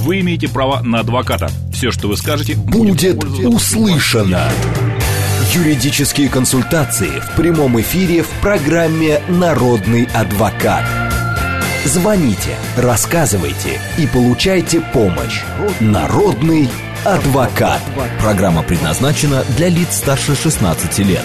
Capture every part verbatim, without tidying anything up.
Вы имеете право на адвоката. Все, что вы скажете, будет услышано. Юридические консультации в прямом эфире в программе «Народный адвокат». Звоните, рассказывайте и получайте помощь. Народный адвокат. Программа предназначена для лиц старше шестнадцати лет.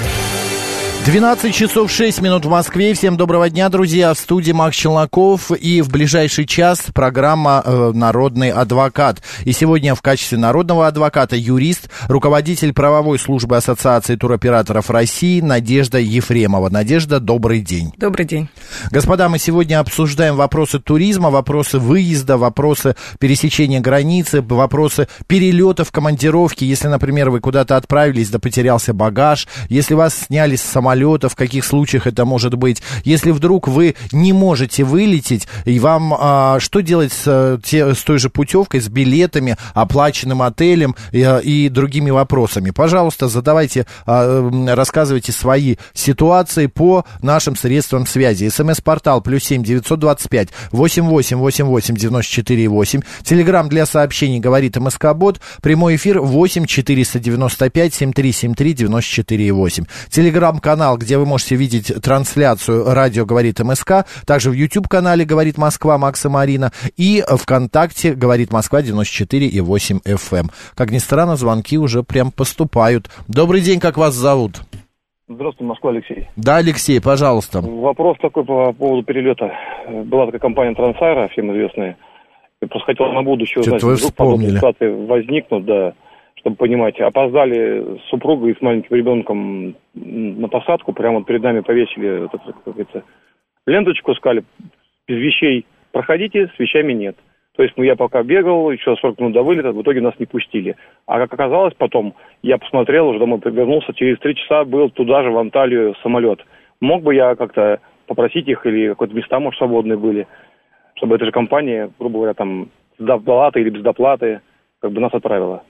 двенадцать часов шесть минут в Москве. Всем доброго дня, друзья. В студии Макс Челноков. И в ближайший час программа э, «Народный адвокат». И сегодня в качестве народного адвоката юрист, руководитель правовой службы Ассоциации туроператоров России Надежда Ефремова. Надежда, добрый день. Добрый день. Господа, мы сегодня обсуждаем вопросы туризма, вопросы выезда, вопросы пересечения границы, вопросы перелетов, командировки. Если, например, вы куда-то отправились, да потерялся багаж, если вас сняли с самолета, в каких случаях это может быть. Если вдруг вы не можете вылететь, и вам а, что делать с, те, с той же путевкой, с билетами, оплаченным отелем и, и другими вопросами? Пожалуйста, задавайте, а, рассказывайте свои ситуации по нашим средствам связи. СМС-портал плюс семь девятьсот двадцать пять восемь восемь восемь восемь девяносто четыре восемь. Телеграм для сообщений говорит МСК-бот. Прямой эфир восемь четыреста девяносто пять семь три семь три девяносто четыре восемь. Телеграм-канал, где вы можете видеть трансляцию «Радио говорит МСК», также в YouTube-канале «Говорит Москва» Макс и Марина, и ВКонтакте «Говорит Москва» девяносто четыре и восемь эф эм. Как ни странно, звонки уже прям поступают. Добрый день, как вас зовут? Здравствуйте, Москва, Алексей. Да, Алексей, пожалуйста. Вопрос такой по поводу перелета. Была такая компания Трансайра, всем известная. Я просто хотел на будущее узнать, вдруг подобные ситуации возникнут, да, чтобы понимать. Опоздали с супругой и с маленьким ребенком на посадку, прямо перед нами повесили, как говорится, ленточку, сказали, без вещей проходите, с вещами нет. То есть, ну, я пока бегал, еще сорок минут до вылета, в итоге нас не пустили. А как оказалось потом, я посмотрел, уже домой вернулся, через три часа был туда же, в Анталию, самолет. Мог бы я как-то попросить их, или какие-то места, может, свободные были, чтобы эта же компания, грубо говоря, там, с доплатой или без доплаты, как бы нас отправила?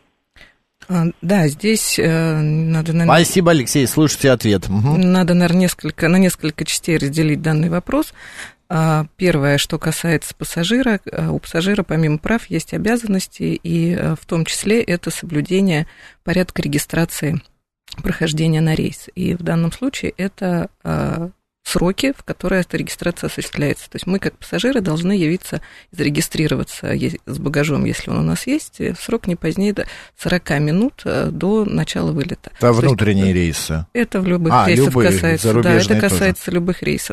А, да, здесь э, надо, наверное... Спасибо, Алексей, слушайте ответ. Угу. Надо, наверное, несколько, на несколько частей разделить данный вопрос. А, первое, что касается пассажира, у пассажира помимо прав есть обязанности, и в том числе это соблюдение порядка регистрации прохождения на рейс. И в данном случае это... сроки, в которые эта регистрация осуществляется. То есть мы, как пассажиры, должны явиться, зарегистрироваться с багажом, если он у нас есть, в срок не позднее сорок минут до начала вылета. Это внутренние рейсы? Это в любых а, рейсах любые, касается. Да, это касается тоже. Любых рейсов.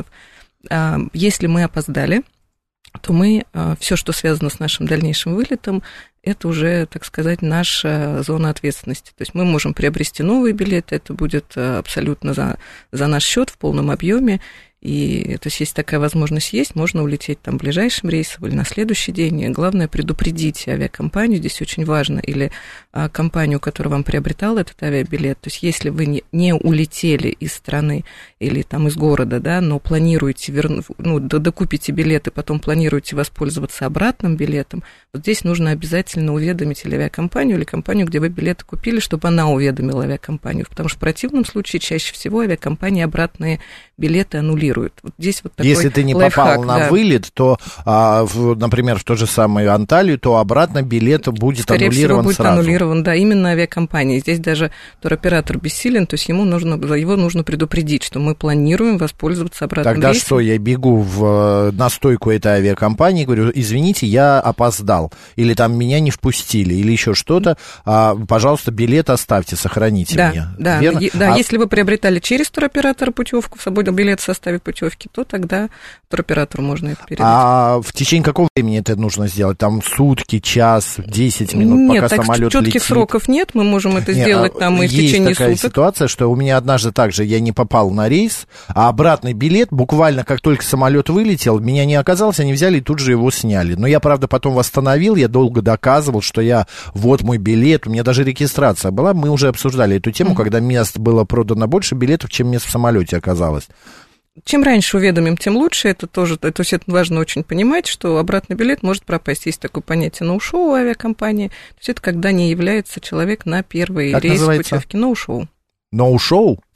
Если мы опоздали, то мы, все, что связано с нашим дальнейшим вылетом, это уже, так сказать, наша зона ответственности. То есть мы можем приобрести новые билеты, это будет абсолютно за, за наш счет в полном объеме. И, то есть, если такая возможность есть, можно улететь там ближайшим рейсом или на следующий день. И главное, предупредить авиакомпанию, здесь очень важно, или а, компанию, которая вам приобретала этот авиабилет. То есть, если вы не, не улетели из страны или там из города, да, но планируете, верну, ну, докупите билет и потом планируете воспользоваться обратным билетом, вот здесь нужно обязательно уведомить или авиакомпанию, или компанию, где вы билеты купили, чтобы она уведомила авиакомпанию. Потому что в противном случае чаще всего авиакомпании обратные билеты аннулируют. Вот здесь вот такой Если ты не лайфхак, попал на да. вылет, то, а, в, например, в ту же самую Анталию, то обратно билет будет Скорее аннулирован всего, будет сразу. аннулирован, да, именно авиакомпания. Здесь даже туроператор бессилен, то есть ему нужно, его нужно предупредить, что мы планируем воспользоваться обратным Тогда рейсом. что, я бегу в, на стойку этой авиакомпании, говорю, извините, я опоздал, или там меня не впустили, или еще что-то, а, пожалуйста, билет оставьте, сохраните да, мне. Да, Верно? е- да а... если вы приобретали через туроператора путевку, свободный билет в составе путевки, то тогда туроператору можно это передать. А в течение какого времени это нужно сделать? Там сутки, час, десять минут, нет, пока так самолет летит? четких сроков нет, мы можем это не, сделать а там и в есть течение такая суток. ситуация, что у меня однажды также я не попал на рейс, а обратный билет, буквально как только самолет вылетел, меня не оказалось, они взяли и тут же его сняли. Но я, правда, потом восстановил, я долго доказывал, что я, вот мой билет, у меня даже регистрация была, мы уже обсуждали эту тему, mm-hmm. когда мест было продано больше билетов, чем мест в самолете оказалось. Чем раньше уведомим, тем лучше. Это тоже, то есть это важно очень понимать, что обратный билет может пропасть. Есть такое понятие ноу-шоу авиакомпании. То есть это когда не является человек на первый как рейс называется? путевки. Ноу-шоу. Ноу-шоу? Да.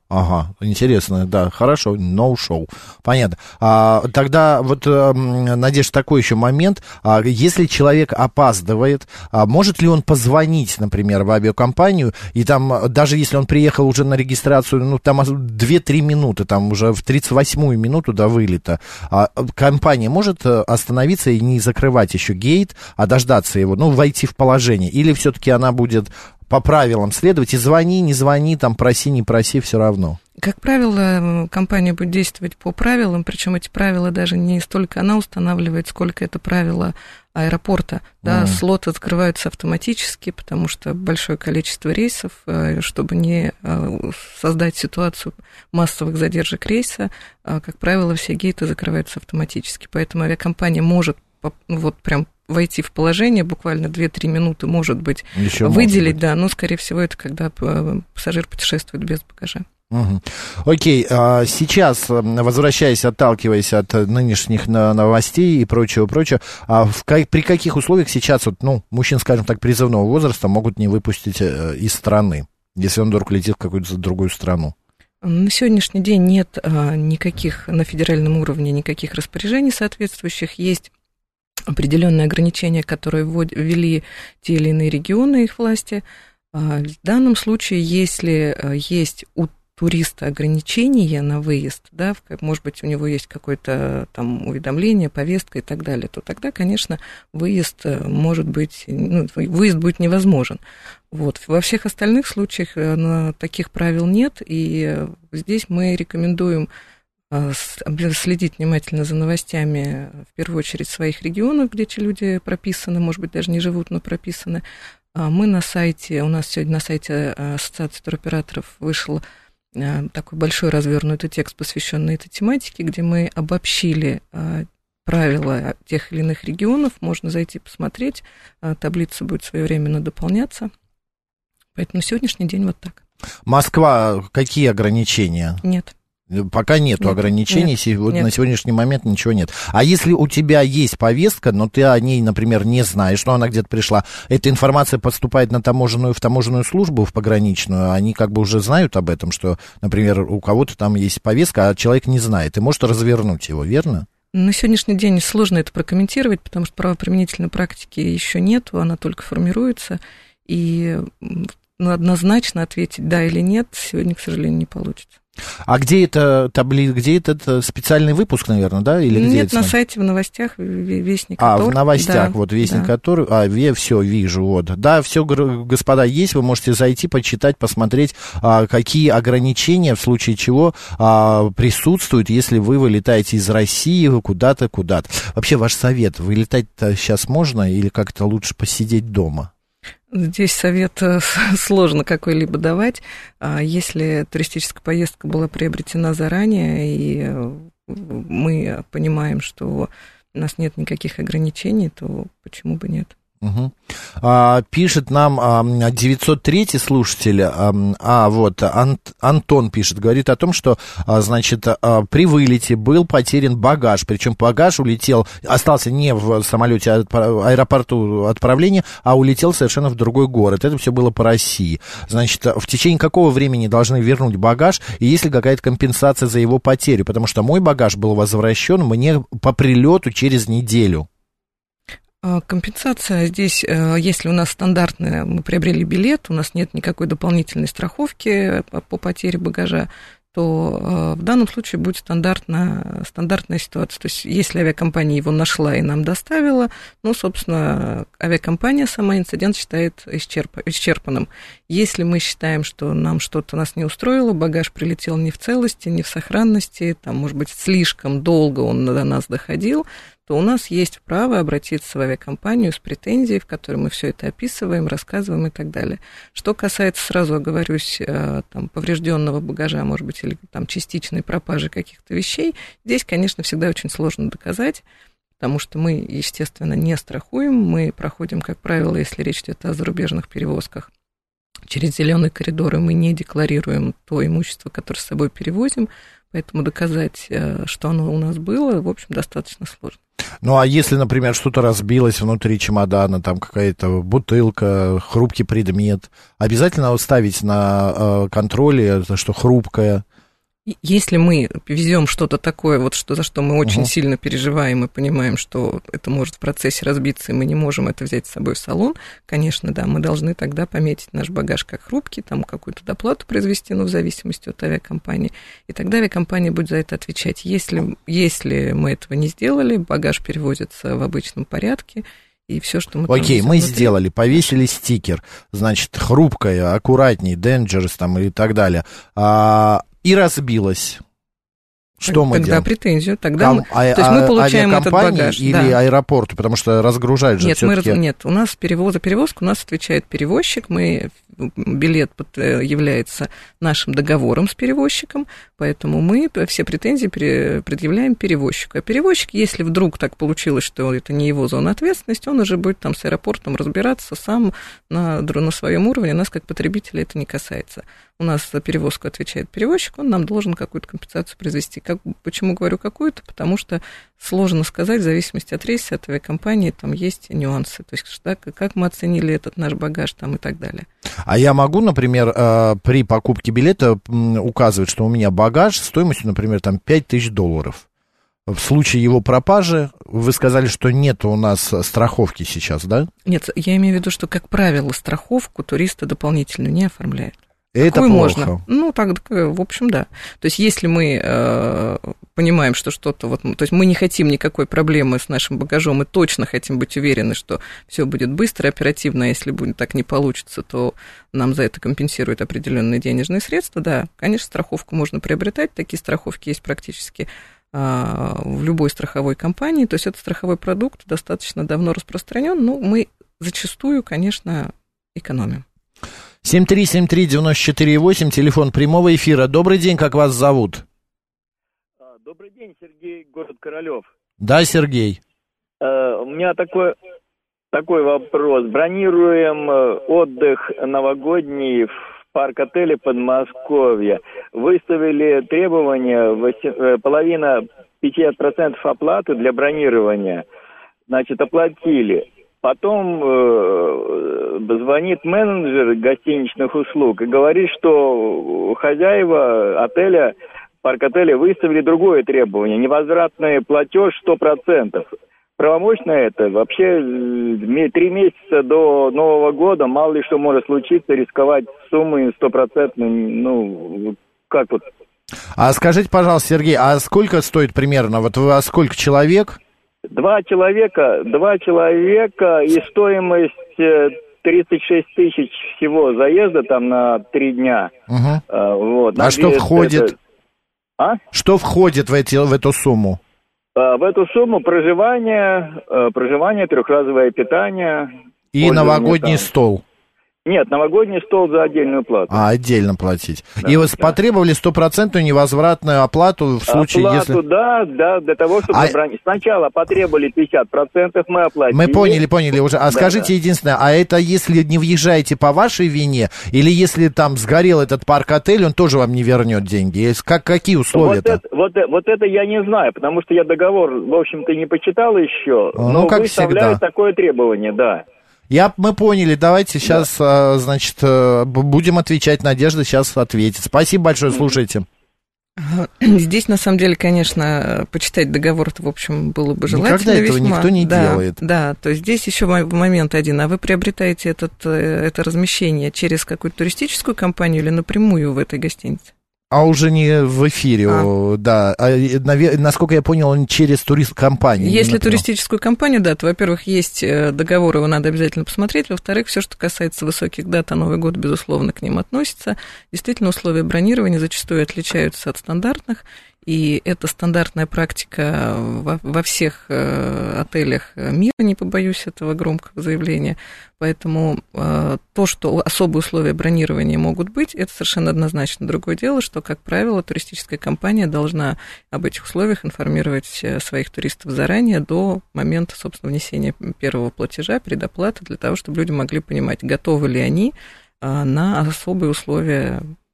Ага, интересно, да, хорошо, no-show, понятно. А, тогда вот, Надежда, такой еще момент, а, если человек опаздывает, а, может ли он позвонить, например, в авиакомпанию, и там, даже если он приехал уже на регистрацию, ну, там две-три минуты, там уже в тридцать восьмую минуту до вылета, а, компания может остановиться и не закрывать еще гейт, а дождаться его, ну, войти в положение, или все-таки она будет по правилам следовать, и звони, не звони, там, проси, не проси, все равно? Как правило, компания будет действовать по правилам, причем эти правила даже не столько она устанавливает, сколько это правила аэропорта. Да, mm. слоты открываются автоматически, потому что большое количество рейсов, чтобы не создать ситуацию массовых задержек рейса, как правило, все гейты закрываются автоматически. Поэтому авиакомпания может вот прям войти в положение, буквально две-три минуты, может быть, Еще выделить, может быть. Да, но, скорее всего, это когда пассажир путешествует без багажа. Угу. Окей, сейчас, возвращаясь, отталкиваясь от нынешних новостей и прочего-прочего, при каких условиях сейчас, вот, ну, мужчин, скажем так, призывного возраста могут не выпустить из страны, если он вдруг летит в какую-то другую страну? На сегодняшний день нет никаких, на федеральном уровне, никаких распоряжений соответствующих, есть определенные ограничения, которые ввели те или иные регионы, их власти. В данном случае, если есть у туриста ограничения на выезд, да, может быть, у него есть какое-то там уведомление, повестка и так далее, то тогда, конечно, выезд может быть, ну, выезд будет невозможен. Вот. Во всех остальных случаях таких правил нет, и здесь мы рекомендуем следить внимательно за новостями, в первую очередь, в своих регионах, где эти люди прописаны, может быть, даже не живут, но прописаны. Мы на сайте, у нас сегодня на сайте Ассоциации туроператоров вышел такой большой развернутый текст, посвященный этой тематике, где мы обобщили правила тех или иных регионов, можно зайти посмотреть, таблица будет своевременно дополняться. Поэтому на сегодняшний день вот так. Москва, какие ограничения? Нет. Пока нету нет, ограничений, нет, вот нет. На сегодняшний момент ничего нет. А если у тебя есть повестка, но ты о ней, например, не знаешь, но она где-то пришла, эта информация поступает на таможенную, в таможенную службу, в пограничную, они как бы уже знают об этом, что, например, у кого-то там есть повестка, а человек не знает, и может развернуть его, верно? На сегодняшний день сложно это прокомментировать, потому что правоприменительной практики еще нет, она только формируется, и ну, однозначно ответить да или нет сегодня, к сожалению, не получится. А где это табли... где этот специальный выпуск, наверное, да? Или где Нет, это? На сайте, в новостях Вестник А, Тор. в новостях, да, вот Вестник да. Тор. А, я все вижу, вот. Да, все, господа, есть, вы можете зайти, почитать, посмотреть, а, какие ограничения, в случае чего а, присутствуют, если вы вылетаете из России куда-то, куда-то. Вообще, ваш совет, вылетать-то сейчас можно или как-то лучше посидеть дома? Здесь совет сложно какой-либо давать. Если туристическая поездка была приобретена заранее, и мы понимаем, что у нас нет никаких ограничений, то почему бы нет? Угу. А, пишет нам а, девятьсот третий слушатель, а, а вот Ан, Антон пишет, говорит о том, что, а, значит, а, при вылете был потерян багаж, причем багаж улетел, остался не в самолете аэропорту отправления, а улетел совершенно в другой город. Это все было по России. Значит, в течение какого времени должны вернуть багаж, и есть ли какая-то компенсация за его потерю? Потому что мой багаж был возвращен мне по прилету через неделю. Компенсация здесь, если у нас стандартная, мы приобрели билет, у нас нет никакой дополнительной страховки по потере багажа, то в данном случае будет стандартная, стандартная ситуация. То есть, если авиакомпания его нашла и нам доставила, ну, собственно, авиакомпания сама инцидент считает исчерп, исчерпанным. Если мы считаем, что нам что-то нас не устроило, багаж прилетел не в целости, не в сохранности, там, может быть, слишком долго он до нас доходил, то у нас есть право обратиться в авиакомпанию с претензией, в которой мы все это описываем, рассказываем и так далее. Что касается, сразу оговорюсь, там, поврежденного багажа, может быть, или там, частичной пропажи каких-то вещей, здесь, конечно, всегда очень сложно доказать, потому что мы, естественно, не страхуем, мы проходим, как правило, если речь идет о зарубежных перевозках, через зеленые коридоры мы не декларируем то имущество, которое с собой перевозим, поэтому доказать, что оно у нас было, в общем, достаточно сложно. Ну, а если, например, что-то разбилось внутри чемодана, там какая-то бутылка, хрупкий предмет, обязательно ставить на э, контроле, что хрупкое? Если мы везем что-то такое, вот что, за что мы очень uh-huh. сильно переживаем и понимаем, что это может в процессе разбиться, и мы не можем это взять с собой в салон, конечно, да, мы должны тогда пометить наш багаж как хрупкий, там какую-то доплату произвести, ну, в зависимости от авиакомпании, и тогда авиакомпания будет за это отвечать. Если, если мы этого не сделали, багаж перевозится в обычном порядке, и все, что мы... Окей, мы внутри... сделали, повесили стикер, значит, хрупкое, аккуратней, dangerous там и так далее, а... и разбилась. Что мы тогда делаем? Претензию, тогда Там, мы, а, то есть мы получаем этот багаж. Или да. аэропорту, потому что разгружают же нет, все-таки... Мы, нет, у нас перевоз, за перевозку у нас отвечает перевозчик, мы, билет является нашим договором с перевозчиком, поэтому мы все претензии предъявляем перевозчику. А перевозчик, если вдруг так получилось, что это не его зона ответственности, он уже будет там с аэропортом разбираться сам на, на своем уровне, нас как потребителя это не касается. У нас за перевозку отвечает перевозчик, он нам должен какую-то компенсацию произвести. Как, почему говорю какую-то? Потому что сложно сказать, в зависимости от рейса, от авиакомпании, там есть нюансы. То есть, да, как мы оценили этот наш багаж там и так далее. А я могу, например, при покупке билета указывать, что у меня багаж стоимостью, например, там пять тысяч долларов. В случае его пропажи, вы сказали, что нет у нас страховки сейчас, да? Нет, я имею в виду, что, как правило, страховку туристы дополнительно не оформляют. Это Какую плохо. Можно? Ну, так, в общем, да. То есть, если мы э, понимаем, что что-то... Вот, то есть, мы не хотим никакой проблемы с нашим багажом, мы точно хотим быть уверены, что все будет быстро, оперативно, а если будет так не получится, то нам за это компенсируют определенные денежные средства. Да, конечно, страховку можно приобретать, такие страховки есть практически э, в любой страховой компании. То есть, это страховой продукт, достаточно давно распространен, но мы зачастую, конечно, экономим. семь три семь три девять четыре восемь, телефон прямого эфира. Добрый день, как вас зовут? Добрый день, Сергей, город Королёв. Да, Сергей. У меня такой, такой вопрос. Бронируем отдых новогодний в парк-отеле Подмосковье. Выставили требования, половина пятьдесят процентов оплаты для бронирования. Значит, оплатили. Потом э, звонит менеджер гостиничных услуг и говорит, что хозяева отеля, парк-отеля выставили другое требование, невозвратный платеж сто процентов. Правомочно это? Вообще три месяца до Нового года, мало ли что может случиться, рисковать суммой стопроцентной, ну, как вот. А скажите, пожалуйста, Сергей, а сколько стоит примерно, вот вы, а сколько человек? Два человека, два человека и стоимость тридцать шесть тысяч всего заезда там на три дня. Угу. А, вот. А что входит? Это... А? Что входит в, эти, в эту сумму? А, в эту сумму проживание, проживание, трехразовое питание. И новогодний там... стол. Нет, новогодний стол за отдельную плату. А, отдельно платить. Да, и вы да. потребовали стопроцентную невозвратную оплату в случае, оплату, если... да, да, для того, чтобы а... забронить. Сначала потребовали пятьдесят процентов, мы оплатили. Мы поняли, поняли уже. А да, скажите да. единственное, а это если не въезжаете по вашей вине, или если там сгорел этот парк-отель, он тоже вам не вернет деньги? Как, какие условия-то? Вот это, вот, вот это я не знаю, потому что я договор, в общем-то, не почитал еще, ну, но как выставляют всегда. Такое требование, да. Я, мы поняли, давайте сейчас, да. значит, будем отвечать. Надежда сейчас ответит. Спасибо большое, слушайте. Здесь, на самом деле, конечно, почитать договор-то, в общем, было бы желательно. Никогда этого весьма. никто не да, делает. Да, то есть здесь еще момент один. А вы приобретаете этот, это размещение через какую-то туристическую компанию или напрямую в этой гостинице? А уже не в эфире, а. да. А, насколько я понял, он через турист-компанию. Если туристическую компанию, да, то, во-первых, есть договор, его надо обязательно посмотреть. Во-вторых, все, что касается высоких дат, а Новый год, безусловно, к ним относится. Действительно, условия бронирования зачастую отличаются от стандартных. И это стандартная практика во, во всех э, отелях мира, не побоюсь этого громкого заявления. Поэтому э, то, что особые условия бронирования могут быть, это совершенно однозначно. Другое дело, что, как правило, туристическая компания должна об этих условиях информировать своих туристов заранее, до момента, собственно, внесения первого платежа, предоплаты, для того, чтобы люди могли понимать, готовы ли они э, на особые условия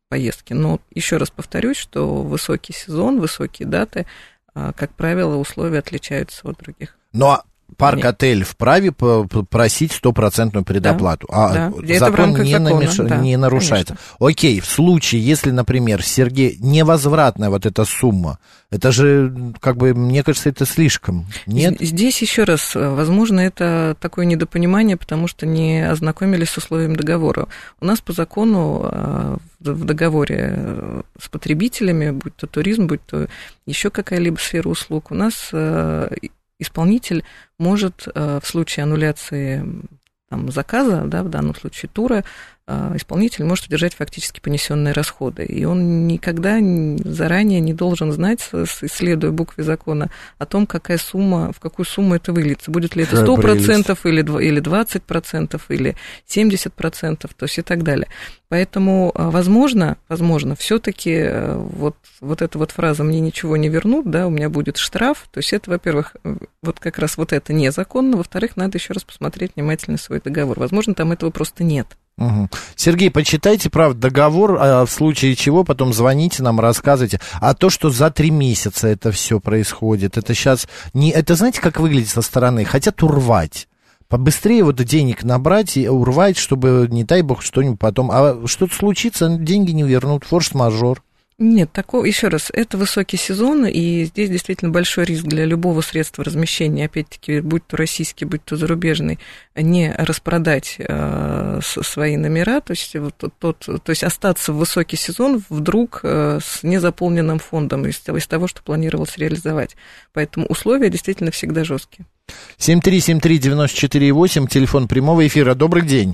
поездки. Но еще раз повторюсь, что высокий сезон, высокие даты, как правило, условия отличаются от других. Но парк-отель вправе просить стопроцентную предоплату, да, а да. закон не, намеш... да, не нарушается. Конечно. Окей, в случае, если, например, Сергей, невозвратная вот эта сумма, это же, как бы, мне кажется, это слишком, нет? Здесь еще раз, возможно, это такое недопонимание, потому что не ознакомились с условиями договора. У нас по закону в договоре с потребителями, будь то туризм, будь то еще какая-либо сфера услуг, у нас исполнитель может в случае аннуляции там, заказа, да, в данном случае тура, исполнитель может удержать фактически понесенные расходы. И он никогда заранее не должен знать, следуя букве закона, о том, какая сумма, в какую сумму это выльется. Будет ли это сто процентов или двадцать процентов или семьдесят процентов, то есть и так далее. Поэтому, возможно, возможно, все-таки вот, вот эта вот фраза «мне ничего не вернут», да, у меня будет штраф, то есть это, во-первых, вот как раз вот это незаконно, во-вторых, надо еще раз посмотреть внимательно свой договор. Возможно, там этого просто нет. Угу. Сергей, почитайте, правда, договор, а в случае чего потом звоните нам, рассказывайте. А то, что за три месяца это все происходит, это сейчас не... Это знаете, как выглядит со стороны? Хотят урвать. Побыстрее вот денег набрать и урвать, чтобы, не дай бог, что-нибудь потом... А что-то случится, деньги не вернут, форс-мажор. Нет, такого, еще раз, это высокий сезон, и здесь действительно большой риск для любого средства размещения, опять-таки, будь то российский, будь то зарубежный, не распродать э, свои номера, то есть, вот, тот, то есть остаться в высокий сезон вдруг э, с незаполненным фондом из, из того, что планировалось реализовать. Поэтому условия действительно всегда жесткие. семь три семь три девять четыре восемь, телефон прямого эфира. Добрый день.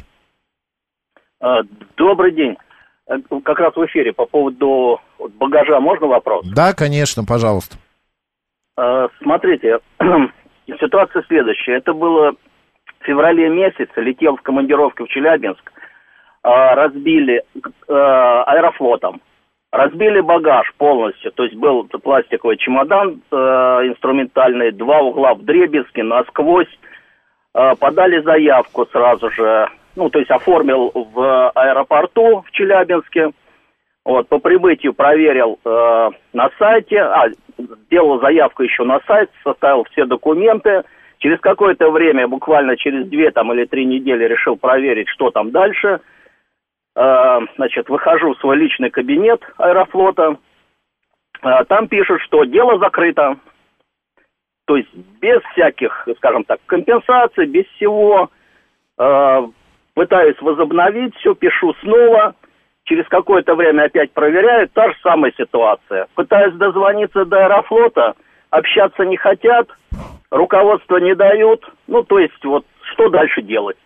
Добрый день. Как раз в эфире по поводу багажа можно вопрос? Да, конечно, пожалуйста. Смотрите, ситуация следующая. Это было в феврале месяце, летел в командировку в Челябинск, разбили Аэрофлотом, разбили багаж полностью, то есть был пластиковый чемодан инструментальный, два угла вдребезги, насквозь, подали заявку сразу же. Ну, то есть оформил в аэропорту в Челябинске, вот, по прибытию проверил э, на сайте, а, сделал заявку еще на сайт, составил все документы, через какое-то время, буквально через две там, или три недели решил проверить, что там дальше, э, значит, выхожу в свой личный кабинет Аэрофлота, э, там пишут, что дело закрыто, то есть без всяких, скажем так, компенсаций, без всего. э, Пытаюсь возобновить, все, пишу снова. Через какое-то время опять проверяю, та же самая ситуация. Пытаюсь дозвониться до Аэрофлота, общаться не хотят, руководство не дают. Ну, то есть, вот, что дальше делать?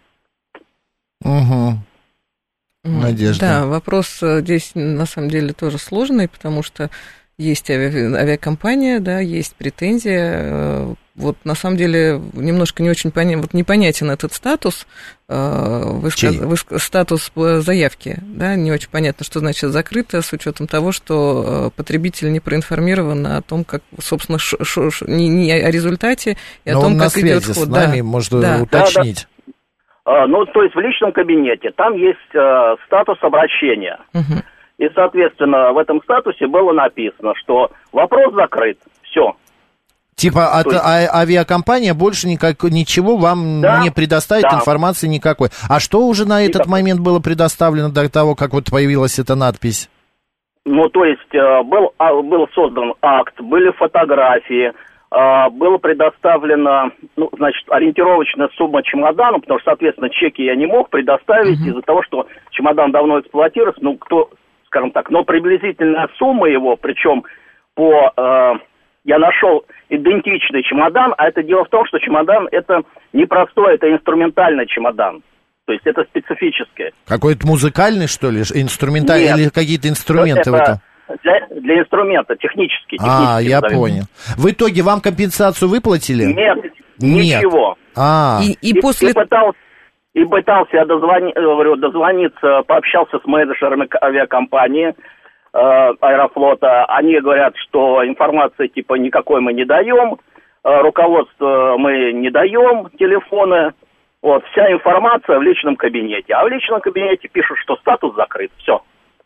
Угу. Надежда. Да, вопрос здесь на самом деле тоже сложный, потому что есть ави- авиакомпания, да, есть претензия. Вот на самом деле немножко не очень понятен, вот непонятен этот статус, вы сказ, вы, статус заявки, да, не очень понятно, что значит закрыто, с учетом того, что потребитель не проинформирован о том, как, собственно, ш, ш, ш, не, не о результате и Но о том, он как на идет связи ход. с нами, да, можно да. уточнить. Да, да. Ну, то есть в личном кабинете там есть э, статус обращения. Угу. И, соответственно, в этом статусе было написано, что вопрос закрыт, все. Типа от есть... а- авиакомпания больше никак, ничего вам да, не предоставит, да. информации никакой. А что уже на этот Никак... момент было предоставлено до того, как вот появилась эта надпись? Ну, то есть был, был создан акт, были фотографии, было предоставлено, ну, значит, ориентировочная сумма чемодана, потому что, соответственно, чеки я не мог предоставить uh-huh. из-за того, что чемодан давно эксплуатируется, ну, кто, скажем так, но приблизительная сумма его, причем по... Я нашел идентичный чемодан, а это дело в том, что чемодан это не простой, это инструментальный чемодан. То есть это специфическое. Какой-то музыкальный, что ли, инструментальный? Нет, или какие-то инструменты? Это для, для инструмента, технический. А, я назовем. Понял. В итоге вам компенсацию выплатили? Нет, Нет. ничего. А. И, и, и после... И пытался, и пытался я дозвони, говорю, дозвониться, пообщался с менеджерами авиакомпании, Аэрофлота, они говорят, что информации типа никакой мы не даем, руководство мы не даем, телефоны, вот, вся информация в личном кабинете, а в личном кабинете пишут, что статус закрыт, все.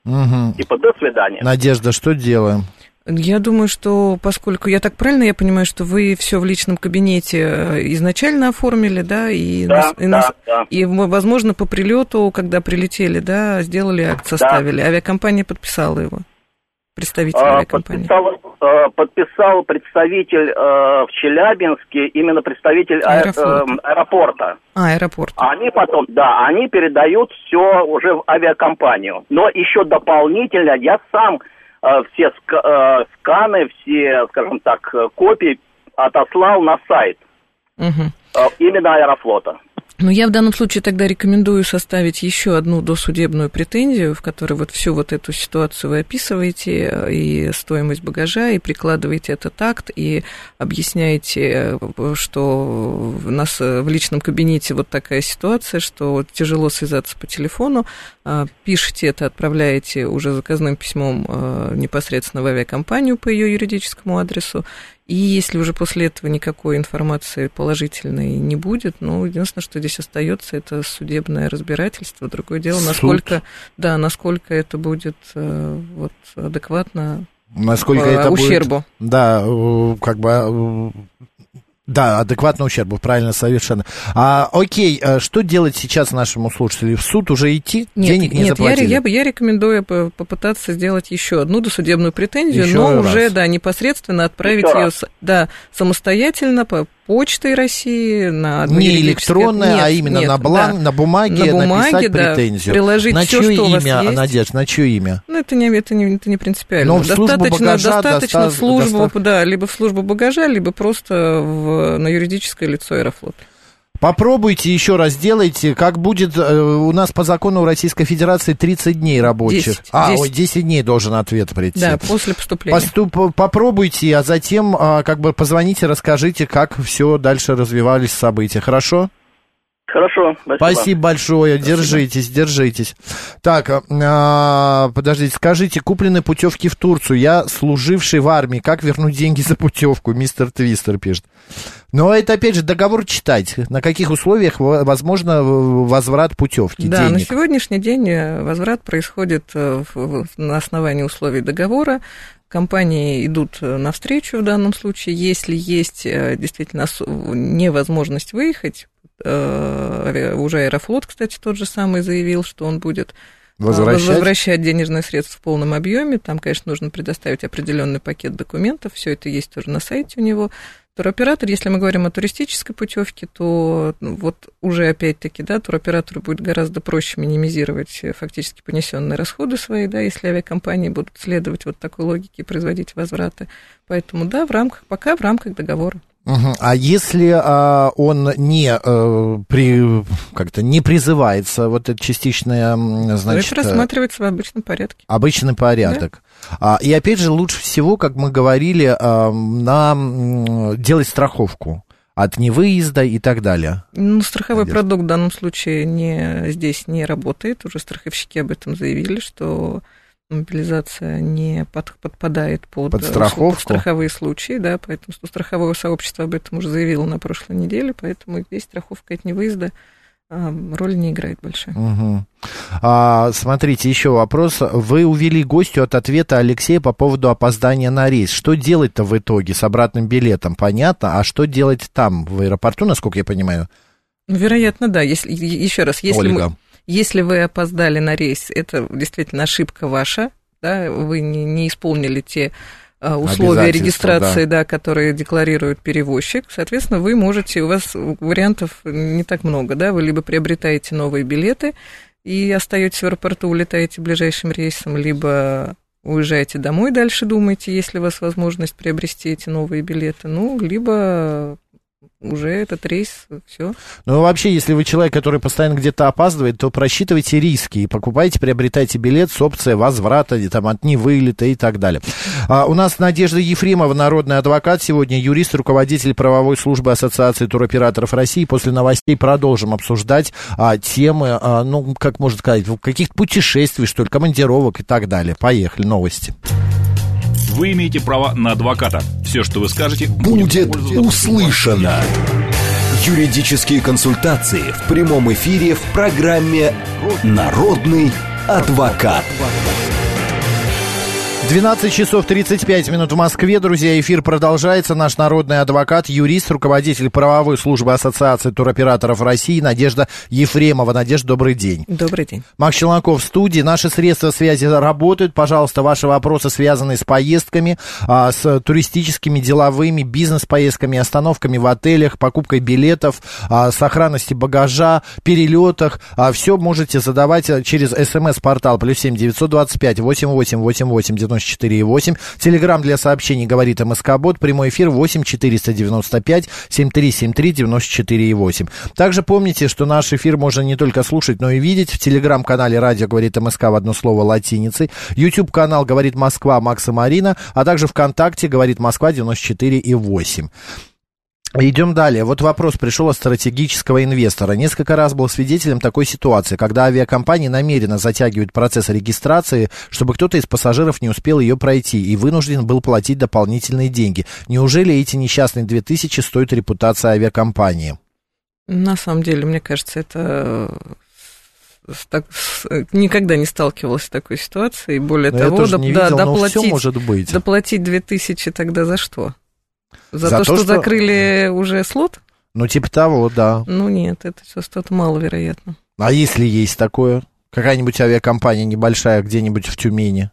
Угу. Типа, до свидания. Надежда, что делаем? Я думаю, что поскольку, я так правильно я понимаю, что вы все в личном кабинете изначально оформили, да, и, да, нас, и, да, нас, да. и, возможно, по прилету, когда прилетели, да, сделали акт, составили, да. Авиакомпания подписала его, представитель а, авиакомпании. Подписал, подписал представитель э, в Челябинске, именно представитель Аэрофлота. э, аэропорта. А, аэропорт. Они потом, да, они передают все уже в авиакомпанию. Но еще дополнительно я сам все сканы, все, скажем так, копии отослал на сайт. Угу. Именно Аэрофлота. Ну, я в данном случае тогда рекомендую составить еще одну досудебную претензию, в которой вот всю вот эту ситуацию вы описываете, и стоимость багажа, и прикладываете этот акт, и объясняете, что у нас в личном кабинете вот такая ситуация, что тяжело связаться по телефону, пишете это, отправляете уже заказным письмом непосредственно в авиакомпанию по ее юридическому адресу, и если уже после этого никакой информации положительной не будет, ну, единственное, что здесь остается, это судебное разбирательство. Другое дело, Суд. насколько, да, насколько это будет вот, адекватно насколько это ущербу. Будет, да, как бы... Да, адекватно ущербу, правильно, совершенно. А, окей, что делать сейчас нашему слушателю? В суд уже идти? Нет, денег не нет, заплатили? Я, я, я рекомендую попытаться сделать еще одну досудебную претензию, еще но раз. уже, да, непосредственно отправить еще ее, да, самостоятельно по почтой России на не электронная, нет, а именно нет, на, блан... да. на бумаге, на бумаге написать да, претензию. Приложить на все, чье что имя, у вас есть. Надежда, на чье имя? Ну, это не, это не, это не принципиально. Но в достаточно, багажа достаточно доста... в службу, доста... да, либо в службу багажа, либо просто в, на юридическое лицо Аэрофлота. Попробуйте еще раз, сделайте, как будет у нас по закону Российской Федерации тридцать дней рабочих. десять, а, десять. Ой, десять дней должен ответ прийти. Да, после поступления. Поступ, попробуйте, а затем как бы позвоните, расскажите, как все дальше развивались события. Хорошо? Хорошо, спасибо. Спасибо большое, спасибо. Держитесь, держитесь. Так, а, подождите, скажите, куплены путевки в Турцию, я служивший в армии, как вернуть деньги за путевку? Мистер Твистер пишет. Но это, опять же, договор читать, на каких условиях возможно возврат путевки, да, денег. на сегодняшний день возврат происходит на основании условий договора. Компании идут навстречу в данном случае, если есть действительно невозможность выехать. Уже Аэрофлот, кстати, тот же самый заявил, что он будет возвращать, возвращать денежные средства в полном объеме. Там, конечно, нужно предоставить определенный пакет документов. Все это есть тоже на сайте у него. Туроператор, если мы говорим о туристической путевке, то ну, вот уже опять-таки, да, туроператору будет гораздо проще минимизировать фактически понесенные расходы свои, да, если авиакомпании будут следовать вот такой логике и производить возвраты. Поэтому, да, в рамках, пока в рамках договора. Угу. А если а, он не, а, при, как-то не призывается, вот это частичное, значит... Это рассматривается в обычном порядке. Обычный порядок. Да. А, и опять же, лучше всего, как мы говорили, а, на, делать страховку от невыезда и так далее. Ну, страховой Надежда. продукт в данном случае не, здесь не работает. Уже страховщики об этом заявили, что... мобилизация не под, подпадает под, под страховку, под страховые случаи, да, поэтому страховое сообщество об этом уже заявило на прошлой неделе, поэтому здесь страховка от невыезда а, роль не играет большая. Угу. А, смотрите, еще вопрос. Вы увели гостю от ответа Алексея по поводу опоздания на рейс. Что делать-то в итоге с обратным билетом? Понятно. А что делать там, в аэропорту, насколько я понимаю? Вероятно, да. Если, еще раз, если Ольга. мы... Если вы опоздали на рейс, это действительно ошибка ваша, да, вы не, не исполнили те а, условия регистрации, да. Да, которые декларирует перевозчик, соответственно, вы можете, у вас вариантов не так много, да, вы либо приобретаете новые билеты и остаетесь в аэропорту, улетаете ближайшим рейсом, либо уезжаете домой, дальше думаете, есть ли у вас возможность приобрести эти новые билеты, ну, либо... уже этот рейс, все. Ну, вообще, если вы человек, который постоянно где-то опаздывает, то просчитывайте риски и покупайте, приобретайте билет с опцией возврата, там, от невылета и так далее. А, у нас Надежда Ефремова, народный адвокат, сегодня юрист, руководитель правовой службы Ассоциации туроператоров России. После новостей продолжим обсуждать а, темы, а, ну, как можно сказать, каких-то путешествий, что ли, командировок и так далее. Поехали, новости. Вы имеете право на адвоката. Все, что вы скажете, будет, будет услышано. Юридические консультации в прямом эфире в программе «Народный адвокат». двенадцать часов тридцать пять минут в Москве, друзья, эфир продолжается. Наш народный адвокат, юрист, руководитель правовой службы Ассоциации туроператоров России Надежда Ефремова. Надежда, добрый день. Добрый день. Макс Челноков в студии. Наши средства связи работают. Пожалуйста, ваши вопросы, связанные с поездками, с туристическими, деловыми, бизнес-поездками, остановками в отелях, покупкой билетов, сохранности багажа, перелетах. Все можете задавать через смс-портал плюс семь девятьсот двадцать пять восемьдесят восемь восемьдесят восемь девяносто четыре восемь. Телеграм для сообщений говорит МСК-бот. Прямой эфир восемь четыреста девяносто пять семьдесят три семьдесят три девяносто четыре восемь. Также помните, что наш эфир можно не только слушать, но и видеть. В телеграм-канале радио говорит МСК в одно слово латиницей. YouTube-канал говорит Москва Макс и Марина. А также ВКонтакте говорит Москва девяносто четыре и восемь. Идем далее. Вот вопрос пришел от стратегического инвестора. Несколько раз был свидетелем такой ситуации, когда авиакомпании намеренно затягивают процесс регистрации, чтобы кто-то из пассажиров не успел ее пройти и вынужден был платить дополнительные деньги. Неужели эти несчастные две тысячи стоят репутации авиакомпании? На самом деле, мне кажется, это... Так, никогда не сталкивалась с такой ситуацией. Более но того, доп, видел, да, доплатить, может быть. доплатить две тысячи тогда за что? За, за то, то, что, что закрыли уже слот? Ну, типа того, да. Ну, нет, это что-то маловероятно. А если есть такое? Какая-нибудь авиакомпания небольшая где-нибудь в Тюмени?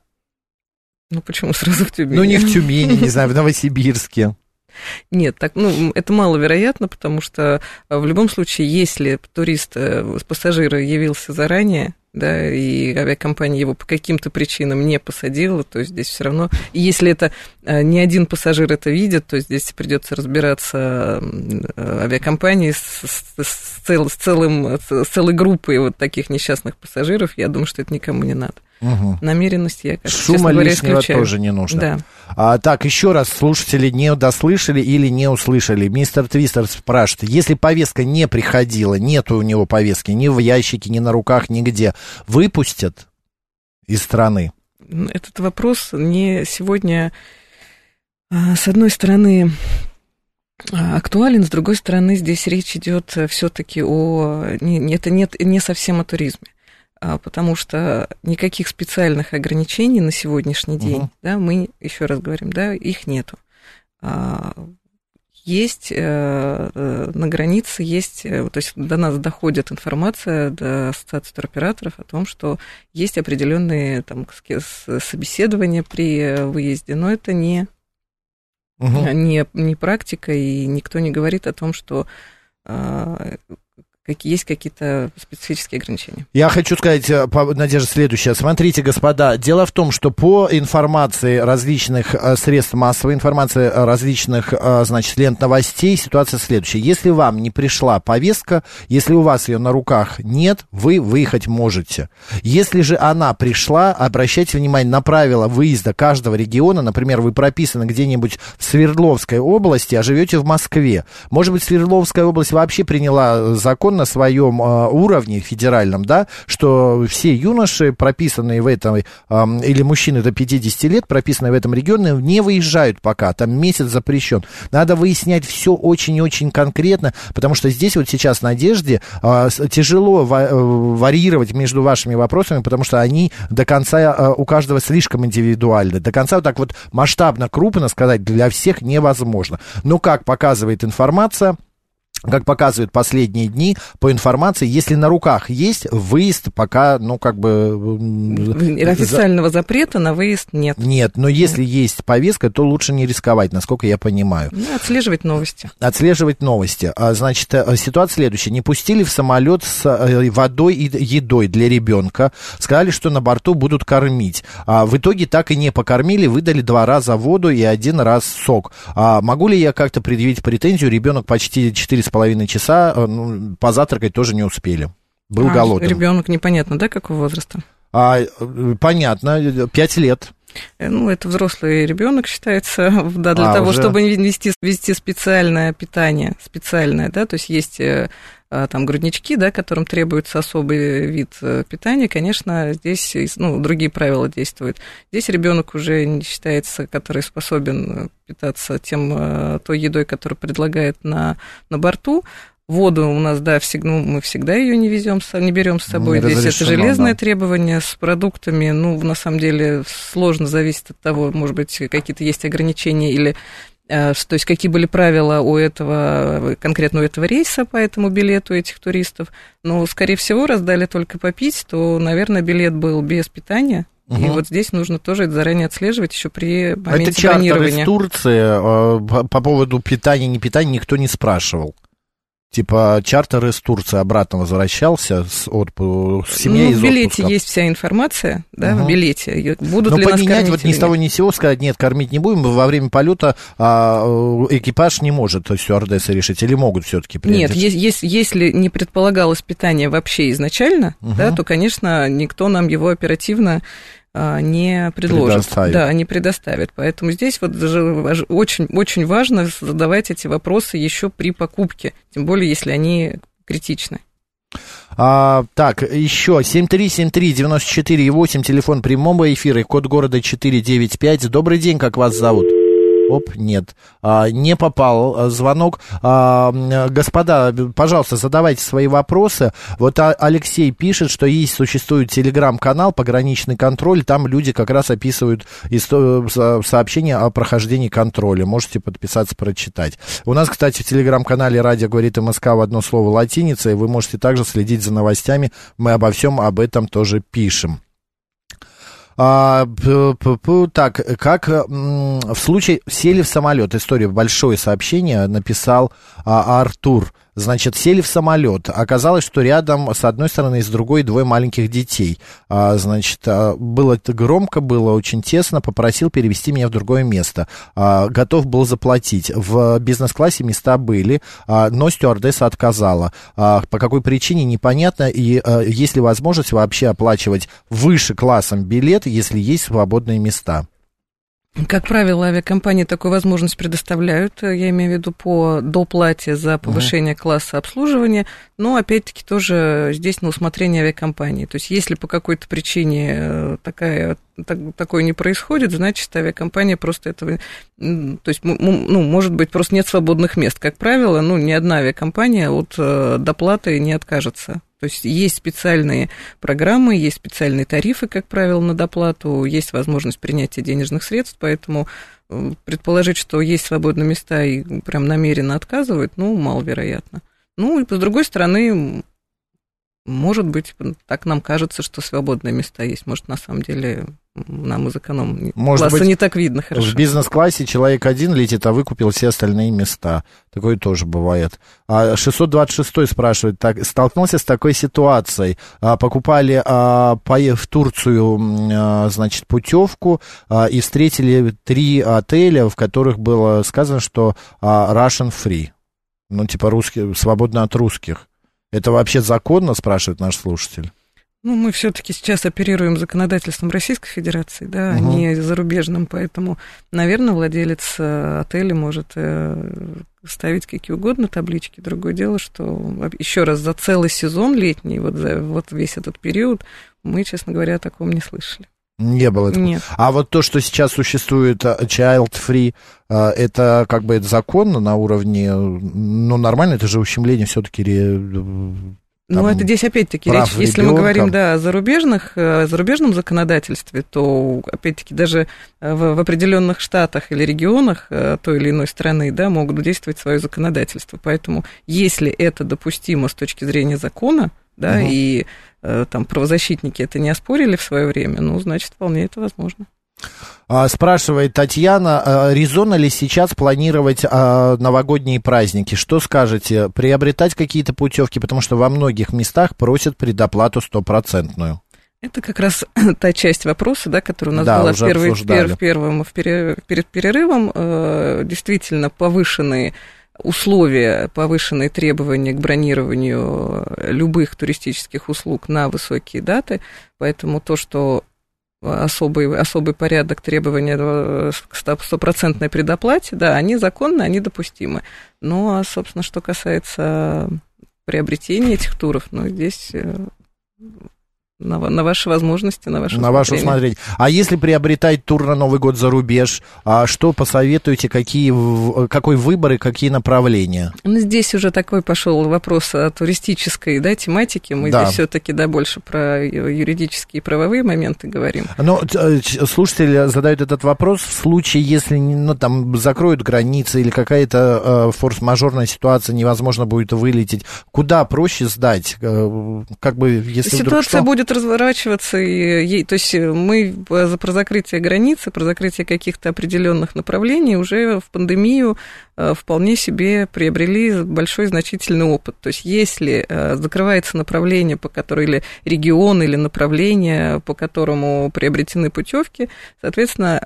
Ну, почему сразу в Тюмени? Ну, не в Тюмени, не знаю, в Новосибирске. Нет, так, ну, это маловероятно, потому что в любом случае, если турист, пассажир явился заранее, да, и авиакомпания его по каким-то причинам не посадила, то здесь все равно, и если это не один пассажир это видит, то здесь придется разбираться авиакомпании с, с, с, цел, с, целым, с целой группой вот таких несчастных пассажиров. Я думаю, что это никому не надо. Угу. Намеренность я, как, шума честно говоря, лишнего исключаю. Тоже не нужно. Да. А, так, еще раз, слушатели не дослышали или не услышали. Мистер Твистер спрашивает, если повестка не приходила, нету у него повестки ни в ящике, ни на руках, нигде, выпустят из страны? Этот вопрос не сегодня, с одной стороны, актуален, с другой стороны, здесь речь идет все-таки о... Это не, не совсем о туризме. Потому что никаких специальных ограничений на сегодняшний день, uh-huh. да, мы, еще раз говорим, да, их нету. Есть на границе, есть, то есть до нас доходит информация, до Ассоциации туроператоров о том, что есть определенные там собеседования при выезде, но это не, uh-huh. не, не практика, и никто не говорит о том, что есть какие-то специфические ограничения. Я хочу сказать, Надежда, следующее. Смотрите, господа, дело в том, что по информации различных средств массовой информации, различных, значит, лент новостей, ситуация следующая. Если вам не пришла повестка, если у вас ее на руках нет, вы выехать можете. Если же она пришла, обращайте внимание на правила выезда каждого региона. Например, вы прописаны где-нибудь в Свердловской области, а живете в Москве. Может быть, Свердловская область вообще приняла закон на своем э, уровне федеральном, да, что все юноши, прописанные в этом, э, или мужчины до пятидесяти лет, прописанные в этом регионе, не выезжают пока, там месяц запрещен. Надо выяснять все очень-очень конкретно, потому что здесь вот сейчас Надежде э, тяжело ва- варьировать между вашими вопросами, потому что они до конца, э, у каждого слишком индивидуальны. До конца вот так вот масштабно, крупно сказать для всех невозможно. Но, как показывает информация, как показывают последние дни, по информации, если на руках есть выезд, пока, ну, как бы... Официального за... запрета на выезд нет. Нет, но если нет. есть повестка, то лучше не рисковать, насколько я понимаю. Ну, отслеживать новости. Отслеживать новости. Значит, ситуация следующая. Не пустили в самолет с водой и едой для ребенка. Сказали, что на борту будут кормить. А в итоге так и не покормили, выдали два раза воду и один раз сок. А могу ли я как-то предъявить претензию? Ребенок почти четыре с половиной часа, ну, позавтракать тоже не успели. Был а, голодным. Ребенок непонятно, да, какого возраста? А, понятно, пять лет. Ну, это взрослый ребенок считается, да, для а, того, уже... чтобы вести, вести специальное питание, специальное, да, то есть есть там груднички, да, которым требуется особый вид питания, конечно, здесь, ну, другие правила действуют. Здесь ребенок уже не считается, который способен питаться тем, той едой, которую предлагает на, на борту. Воду у нас, да, всегда, ну, мы всегда ее не везем, не берем с собой. Здесь это железное да. требование с продуктами. Ну, на самом деле, сложно, зависит от того, может быть, какие-то есть ограничения или... То есть, какие были правила у этого, конкретно у этого рейса по этому билету этих туристов. Но, скорее всего, раздали только попить, то, наверное, билет был без питания. Угу. И вот здесь нужно тоже это заранее отслеживать еще при моменте это бронирования. Это чартер из Турции. По поводу питания, не питания никто не спрашивал. Типа чартер из Турции обратно возвращался с, отпу- с семьей ну, из в билете отпуска. Есть вся информация, да, угу. в билете. Будут Но ли нас кормить вот ни с того ни с сего сказать, нет, кормить не будем, во время полета а, экипаж не может стюардессы решить, или могут все-таки принять? Нет, если, если не предполагалось питание вообще изначально, угу. да, то, конечно, никто нам его оперативно не предложит, да, не предоставит. Поэтому здесь вот очень, очень важно задавать эти вопросы еще при покупке, тем более, если они критичны. А, так, еще семь три семь три девять четыре восемь, телефон прямого эфира, код города четыреста девяносто пять. Добрый день, как вас зовут? Оп, нет, а, не попал звонок. А, господа, пожалуйста, задавайте свои вопросы. Вот Алексей пишет, что есть, существует телеграм-канал «Пограничный контроль», там люди как раз описывают сообщения о прохождении контроля. Можете подписаться, прочитать. У нас, кстати, в телеграм-канале «Радио говорит МСК» в одно слово латиница, и вы можете также следить за новостями. Мы обо всем об этом тоже пишем. А, так, как в случае сели в самолет, история, большое сообщение написал а, Артур. Значит, сели в самолет. Оказалось, что рядом с одной стороны и с другой двое маленьких детей. А, значит, было громко, было очень тесно. Попросил перевести меня в другое место. А, готов был заплатить. В бизнес-классе места были, а, но стюардесса отказала. А, по какой причине, непонятно. И а, есть ли возможность вообще оплачивать выше классом билет, если есть свободные места? Как правило, авиакомпании такую возможность предоставляют, я имею в виду по доплате за повышение uh-huh. класса обслуживания, но, опять-таки, тоже здесь на усмотрение авиакомпании. То есть, если по какой-то причине такая, так, такое не происходит, значит, авиакомпания просто этого... То есть, ну, может быть, просто нет свободных мест. Как правило, ну, ни одна авиакомпания от доплаты не откажется. То есть есть специальные программы, есть специальные тарифы, как правило, на доплату, есть возможность принятия денежных средств, поэтому предположить, что есть свободные места и прям намеренно отказывают, ну, маловероятно. Ну, и с другой стороны, может быть, так нам кажется, что свободные места есть, может, на самом деле... Нам из эконом-класса не так видно хорошо. В бизнес-классе человек один летит, а выкупил все остальные места. Такое тоже бывает. А шестьсот двадцать шестой спрашивает, так, столкнулся с такой ситуацией. А, покупали а, в Турцию, а, значит, путевку а, и встретили три отеля, в которых было сказано, что а, Russian free. Ну, типа, русский, свободно от русских. Это вообще законно, спрашивает наш слушатель? Ну, мы все-таки сейчас оперируем законодательством Российской Федерации, да, угу. а не зарубежным, поэтому, наверное, владелец отеля может ставить какие угодно таблички. Другое дело, что еще раз за целый сезон летний, вот за вот весь этот период, мы, честно говоря, о таком не слышали. Не было этого. Нет. А вот то, что сейчас существует child free, это как бы это законно на уровне, ну, нормально, это же ущемление все-таки. Ну, это здесь опять-таки речь, если мы говорим, да, о зарубежных, о зарубежном законодательстве, то, опять-таки, даже в, в определенных штатах или регионах той или иной страны, да, могут действовать свое законодательство. Поэтому, если это допустимо с точки зрения закона, да, угу. и там правозащитники это не оспорили в свое время, ну, значит, вполне это возможно. Спрашивает Татьяна, резонно ли сейчас планировать а, новогодние праздники? Что скажете? Приобретать какие-то путевки, потому что во многих местах просят предоплату стопроцентную. Это как раз та часть вопроса, да, которая у нас да, была в, первый, в, первом, в пере, перед перерывом. Действительно, повышенные условия, повышенные требования к бронированию любых туристических услуг на высокие даты. Поэтому то, что особый, особый порядок требования к стопроцентной предоплате, да, они законны, они допустимы. Ну, а, собственно, что касается приобретения этих туров, ну, здесь На, на ваши возможности, на ваше на ваше усмотрение. А если приобретать тур на Новый год за рубеж, а что посоветуете, какие, какой выбор и какие направления? Ну, здесь уже такой пошел вопрос о туристической, да, тематике. Мы да. здесь все-таки да, больше про юридические и правовые моменты говорим. Но слушатели задают этот вопрос в случае, если ну, там, закроют границы или какая-то э, форс-мажорная ситуация, невозможно будет вылететь. Куда проще сдать? Э, как бы, если Ситуация вдруг будет разворачиваться, и, то есть мы про закрытие границы, про закрытие каких-то определенных направлений уже в пандемию вполне себе приобрели большой значительный опыт. То есть если закрывается направление, по которому, или регион, или направление, по которому приобретены путевки, соответственно,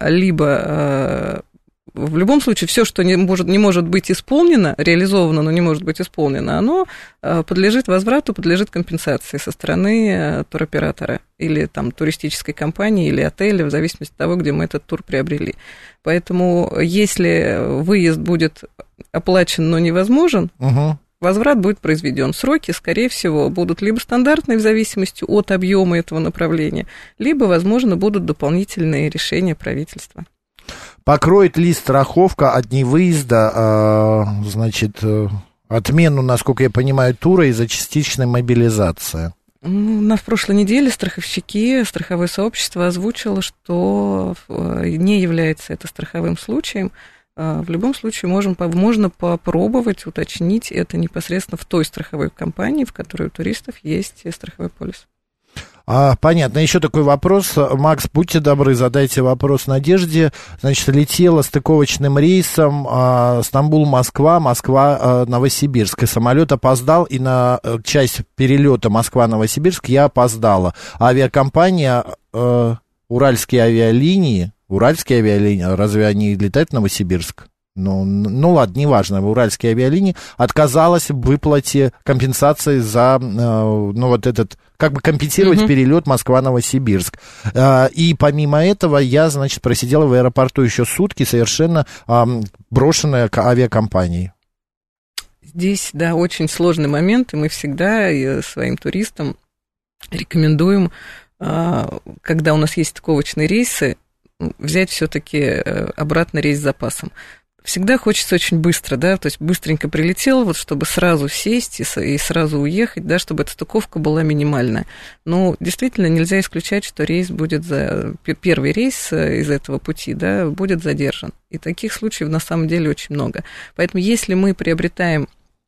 либо в любом случае, все, что не может, не может быть исполнено, реализовано, но не может быть исполнено, оно подлежит возврату, подлежит компенсации со стороны туроператора или там, туристической компании или отеля, в зависимости от того, где мы этот тур приобрели. Поэтому, если выезд будет оплачен, но невозможен, угу. возврат будет произведен. Сроки, скорее всего, будут либо стандартные в зависимости от объема этого направления, либо, возможно, будут дополнительные решения правительства. Покроет ли страховка от невыезда, э, значит, э, отмену, насколько я понимаю, тура из-за частичной мобилизации? Ну, на прошлой неделе страховщики, страховое сообщество озвучило, что не является это страховым случаем. В любом случае можем, можно попробовать уточнить это непосредственно в той страховой компании, в которой у туристов есть страховой полис. А, понятно. Еще такой вопрос. Макс, будьте добры, задайте вопрос Надежде. Значит, летела стыковочным рейсом а, Стамбул-Москва, Москва-Новосибирск. И самолет опоздал, и на часть перелета Москва-Новосибирск я опоздала. Авиакомпания а, Уральские авиалинии, Уральские авиалинии, разве они летают в Новосибирск? Ну, ну ладно, неважно, Уральские авиалинии отказалась в выплате компенсации за, ну, вот этот, как бы компенсировать uh-huh. перелет Москва-Новосибирск. И помимо этого я, значит, просидела в аэропорту еще сутки, совершенно брошенная авиакомпанией. Здесь, да, очень сложный момент, и мы всегда своим туристам рекомендуем, когда у нас есть стыковочные рейсы, взять все-таки обратно рейс с запасом. Всегда хочется очень быстро, да, то есть быстренько прилетел, вот чтобы сразу сесть и, и сразу уехать, да, чтобы эта стыковка была минимальная. Но действительно нельзя исключать, что рейс будет, за, первый рейс из этого пути, да, будет задержан. И таких случаев на самом деле очень много. Поэтому если мы приобретаем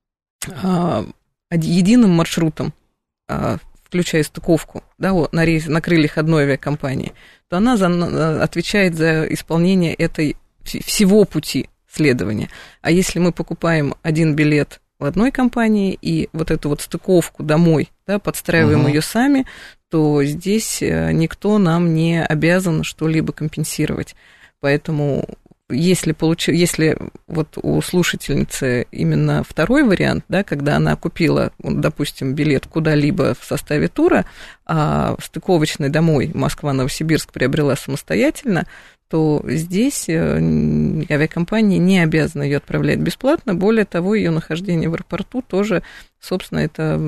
а, единым маршрутом, а, включая стыковку, да, вот, на, рейс, на крыльях одной авиакомпании, то она за, отвечает за исполнение этой всего пути следования. А если мы покупаем один билет в одной компании и вот эту вот стыковку домой, да, подстраиваем uh-huh. ее сами, то здесь никто нам не обязан что-либо компенсировать. Поэтому если, получ... если вот у слушательницы именно второй вариант, да, когда она купила, допустим, билет куда-либо в составе тура, а стыковочный домой Москва-Новосибирск приобрела самостоятельно, то здесь авиакомпания не обязана ее отправлять бесплатно. Более того, ее нахождение в аэропорту тоже, собственно, это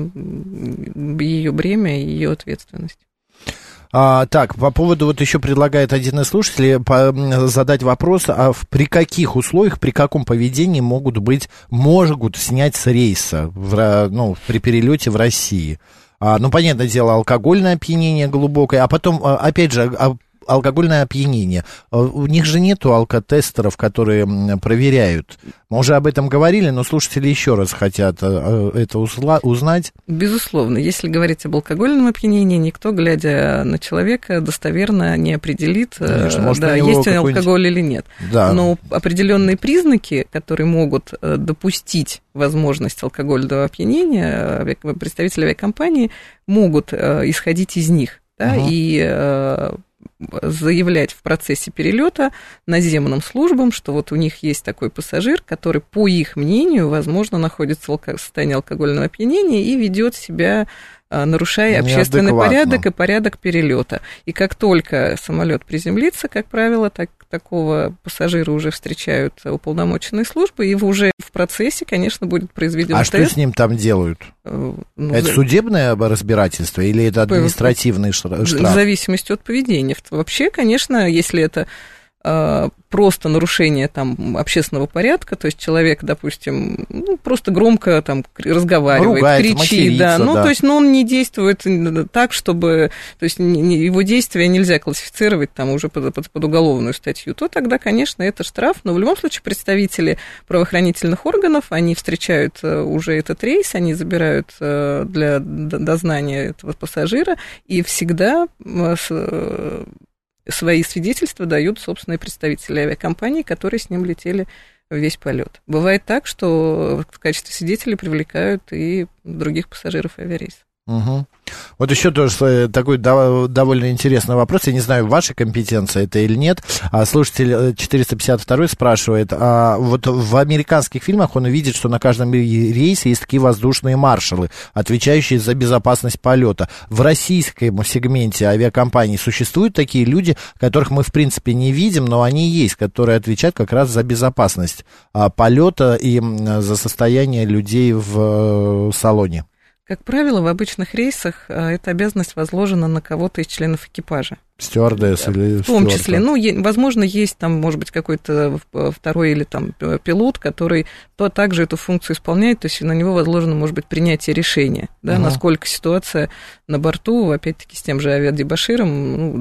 ее бремя и ее ответственность. А, так, по поводу, вот еще предлагает один из слушателей по, задать вопрос, а в, при каких условиях, при каком поведении могут быть, могут снять с рейса в, ну, при перелете в России? А, ну, понятное дело, алкогольное опьянение глубокое, а потом, опять же, алкогольное опьянение. У них же нету алкотестеров, которые проверяют. Мы уже об этом говорили, но слушатели еще раз хотят это узнать. Безусловно, если говорить об алкогольном опьянении, никто, глядя на человека, достоверно не определит, Конечно, может, да, есть он алкоголь или нет. Да. Но определенные признаки, которые могут допустить возможность алкогольного опьянения, представители авиакомпании могут исходить из них. Да, uh-huh. и заявлять в процессе перелета наземным службам, что вот у них есть такой пассажир, который, по их мнению, возможно, находится в состоянии алкогольного опьянения и ведет себя нарушая общественный порядок и порядок перелета. И как только самолет приземлится, как правило, так, такого пассажира уже встречают уполномоченные службы, и уже в процессе, конечно, будет произведен а тест. А что с ним там делают? Ну, это за... судебное разбирательство или это административный штраф? В зависимости от поведения. Вообще, конечно, если это просто нарушение там общественного порядка, то есть человек, допустим, ну, просто громко там разговаривает, ругается, кричит, да, ну, да. то есть, ну, он не действует так, чтобы, то есть, не, его действия нельзя классифицировать там уже под, под, под уголовную статью, то тогда, конечно, это штраф, но в любом случае представители правоохранительных органов, они встречают уже этот рейс, они забирают для дознания этого пассажира, и всегда свои свидетельства дают собственные представители авиакомпании, которые с ним летели весь полет. Бывает так, что в качестве свидетелей привлекают и других пассажиров авиарейса. Угу. Вот еще тоже такой довольно интересный вопрос. Я не знаю, ваша компетенция это или нет. Слушатель четыреста пятьдесят два спрашивает. А вот в американских фильмах он видит, что на каждом рейсе есть такие воздушные маршалы, отвечающие за безопасность полета. В российском сегменте авиакомпаний существуют такие люди, которых мы в принципе не видим, но они есть, которые отвечают как раз за безопасность полета и за состояние людей в салоне. Как правило, в обычных рейсах эта обязанность возложена на кого-то из членов экипажа. Стюардесс или в том стюарда. числе, ну, е- возможно, есть там, может быть, какой-то второй или там пилот, который то также эту функцию исполняет, то есть на него возложено, может быть, принятие решения, да, uh-huh. насколько ситуация на борту, опять-таки, с тем же авиадебоширом, ну,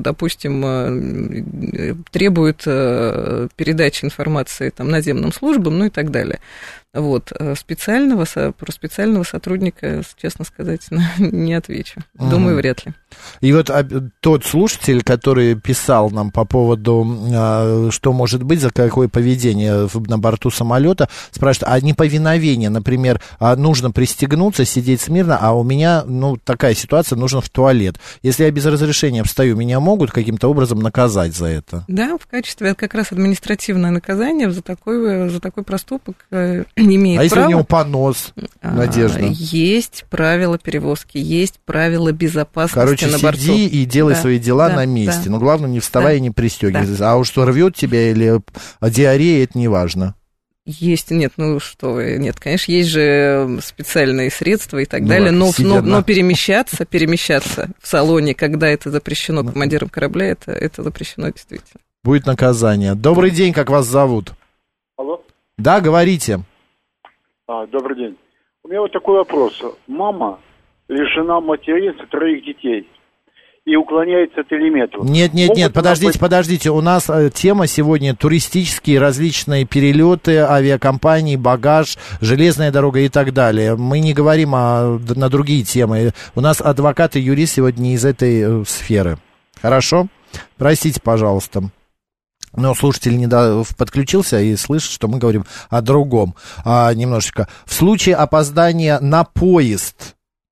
допустим, требует передачи информации там наземным службам, ну и так далее. Вот, специального, про специального сотрудника, честно сказать, не отвечу. Uh-huh. Думаю, вряд ли. И вот тот слушатель, который писал нам по поводу, что может быть, за какое поведение на борту самолета, спрашивает, а неповиновение, например, нужно пристегнуться, сидеть смирно, а у меня, ну, такая ситуация, нужно в туалет. Если я без разрешения встаю, меня могут каким-то образом наказать за это? Да, в качестве как раз административное наказание за такой, за такой проступок не имеет права. А если права. у него понос, Надежда? Есть правила перевозки, есть правила безопасности. Короче, на борту. сиди и делай да, свои дела да, на месте. Да. Но главное, не вставай да, и не пристегивайся. Да. А уж что рвет тебя или диарея, это не важно. Есть, нет, ну что вы, нет, конечно, есть же специальные средства и так ну, далее, но, но, на... но перемещаться, перемещаться в салоне, когда это запрещено командиром корабля, это, это запрещено действительно. Будет наказание. Добрый день, как вас зовут? Алло? Да, говорите. А, добрый день. У меня вот такой вопрос. Мама лишена материнства троих детей и уклоняется от элементов. Нет, нет, Могут нет, подождите, быть... подождите. У нас э, тема сегодня туристические различные перелеты, авиакомпании, багаж, железная дорога и так далее. Мы не говорим о, на другие темы. У нас адвокат и юрист сегодня не из этой э, сферы. Хорошо? Простите, пожалуйста. Но слушатель не до... подключился и слышит, что мы говорим о другом. А, немножечко. В случае опоздания на поезд.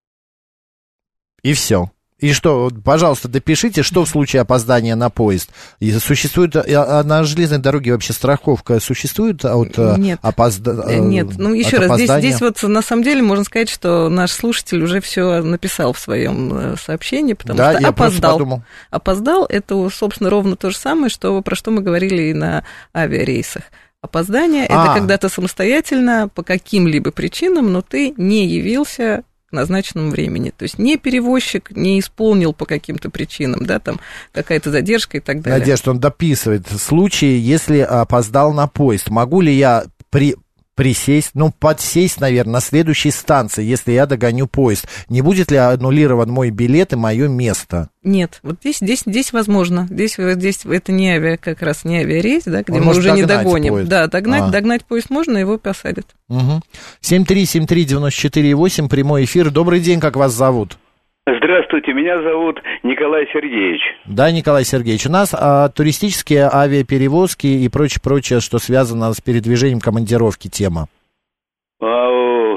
И все. И что, пожалуйста, допишите, что в случае опоздания на поезд. И существует, а на железной дороге вообще страховка существует от нет, опоздания? Нет, ну еще раз, здесь, здесь вот на самом деле можно сказать, что наш слушатель уже все написал в своем сообщении, потому да, что я опоздал. Опоздал, это, собственно, ровно то же самое, что, про что мы говорили и на авиарейсах. Опоздание – это когда ты самостоятельно по каким-либо причинам, но ты не явился к назначенному времени. То есть не перевозчик не исполнил по каким-то причинам, да, там какая-то задержка и так далее. Надежда, он дописывает. В случае, если опоздал на поезд, могу ли я при... присесть, ну, подсесть, наверное, на следующей станции, если я догоню поезд? Не будет ли аннулирован мой билет и мое место? Нет, вот здесь, здесь, здесь возможно. Здесь, здесь это не авиа, как раз не авиарейс, да, где Он мы уже не догоним. Поезд. Да, догнать, а. догнать поезд можно, его посадят. Угу. семь три семь три девять четыре восемь, прямой эфир. Добрый день, как вас зовут? Здравствуйте, меня зовут Николай Сергеевич. Да, Николай Сергеевич, у нас а, туристические авиаперевозки и прочее, прочее, что связано с передвижением командировки, тема. А,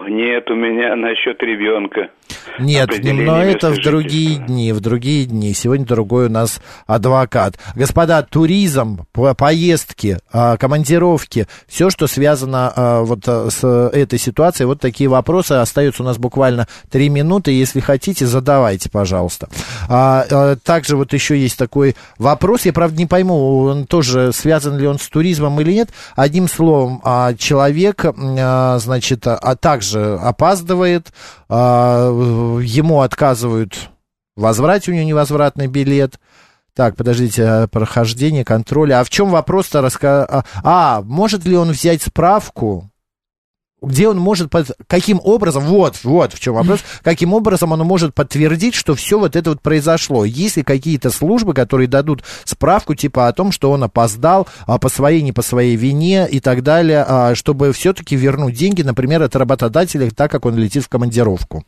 нет, у меня насчет ребенка. Нет, но это в другие дни, в другие дни. Сегодня другой у нас адвокат. Господа, туризм, поездки, командировки, все, что связано вот с этой ситуацией, вот такие вопросы. Остается у нас буквально три минуты. Если хотите, задавайте, пожалуйста. Также вот еще есть такой вопрос. Я, правда, не пойму, он тоже связан ли он с туризмом или нет. Одним словом, человек, значит, а также опаздывает, ему отказывают в возврате, у него невозвратный билет. Так, подождите, прохождение, контроль. А в чем вопрос-то? Раска... А, может ли он взять справку? Где он может, под... каким образом, вот, вот в чем вопрос, каким образом он может подтвердить, что все вот это вот произошло? Есть ли какие-то службы, которые дадут справку, типа о том, что он опоздал а по своей, не по своей вине и так далее, а, чтобы все-таки вернуть деньги, например, от работодателя, так как он летит в командировку?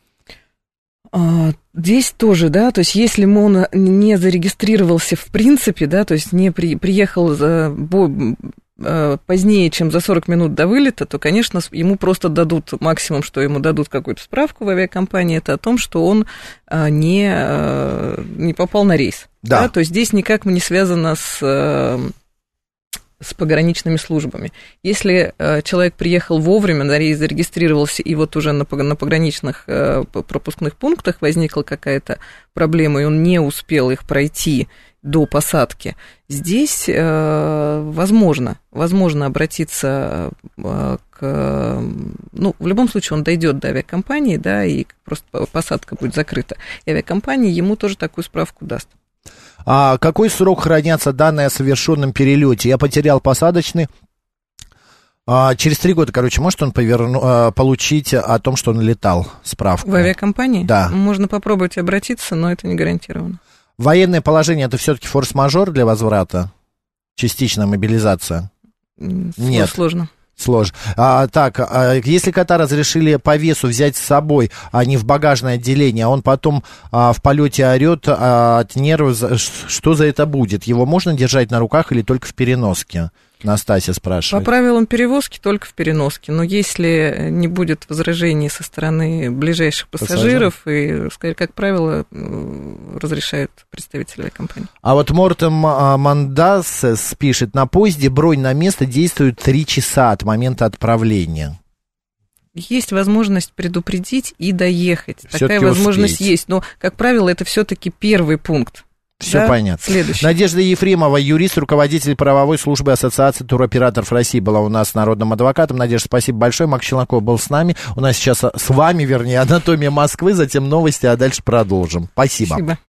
Здесь тоже, да, то есть если он не зарегистрировался в принципе, да, то есть не при... приехал за... позднее, чем за сорок минут до вылета, то, конечно, ему просто дадут, максимум, что ему дадут какую-то справку в авиакомпании, это о том, что он не, не попал на рейс. Да. Да? То есть здесь никак не связано с, с пограничными службами. Если человек приехал вовремя на рейс, зарегистрировался, и вот уже на, на пограничных пропускных пунктах возникла какая-то проблема, и он не успел их пройти до посадки, здесь э, возможно, возможно обратиться э, к... Ну, в любом случае он дойдет до авиакомпании, да, и просто посадка будет закрыта. И авиакомпания ему тоже такую справку даст. А какой срок хранятся данные о совершенном перелете? Я потерял посадочный. А через три года, короче, может он поверну, получить о том, что он летал, справку? В авиакомпании? Да. Можно попробовать обратиться, но это не гарантированно. Военное положение — это все-таки форс-мажор для возврата? Частичная мобилизация? Нет. Сложно. Сложно. А, так, а, если кота разрешили по весу взять с собой, а не в багажное отделение, а он потом а, в полете орет а, от нервов, что за это будет? Его можно держать на руках или только в переноске? Настасья спрашивает. По правилам перевозки только в переноске, но если не будет возражений со стороны ближайших пассажиров, Пассажир? и, как правило, разрешают представители авиакомпании. А вот Мортем Мандасес пишет, на поезде бронь на место действует три часа от момента отправления. Есть возможность предупредить и доехать. Всё-таки Такая возможность успеть. Есть, но, как правило, это все-таки первый пункт. Все да? понятно. Следующий. Надежда Ефремова, юрист, руководитель правовой службы Ассоциации туроператоров России, была у нас народным адвокатом. Надежда, спасибо большое. Макс Челноков был с нами. У нас сейчас, с вами, вернее, «Анатомия Москвы», затем новости, а дальше продолжим. Спасибо. Спасибо.